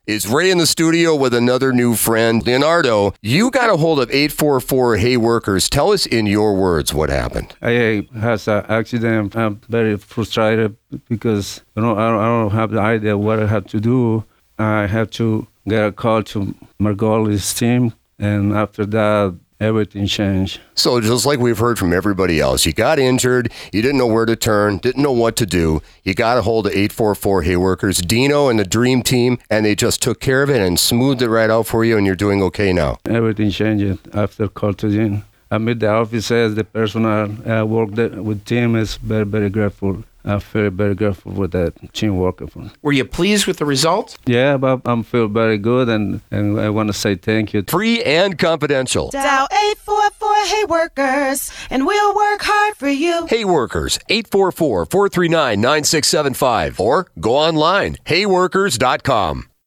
is Ray in the studio with another new friend. Leonardo, you got a hold of 844 Hey Workers. Tell us in your words what happened. I had an accident. I'm very frustrated because I don't have the idea what I have to do. I have to get a call to Margoli's team, and after that, everything changed. So just like we've heard from everybody else, you got injured, you didn't know where to turn, didn't know what to do. You got a hold of 844 Hey Workers, Dino and the Dream Team, and they just took care of it and smoothed it right out for you, and you're doing okay now. Everything changed after call to Jim. I met the officers, the personnel, worked with team is very, very grateful. I feel very grateful with that team working for. Were you pleased with the result? Yeah, but I feel very good, and I want to say thank you. Free and confidential. Dial 844 Hey Workers, and we'll work hard for you. Hey Workers, 844-439-9675, or go online, heyworkers.com.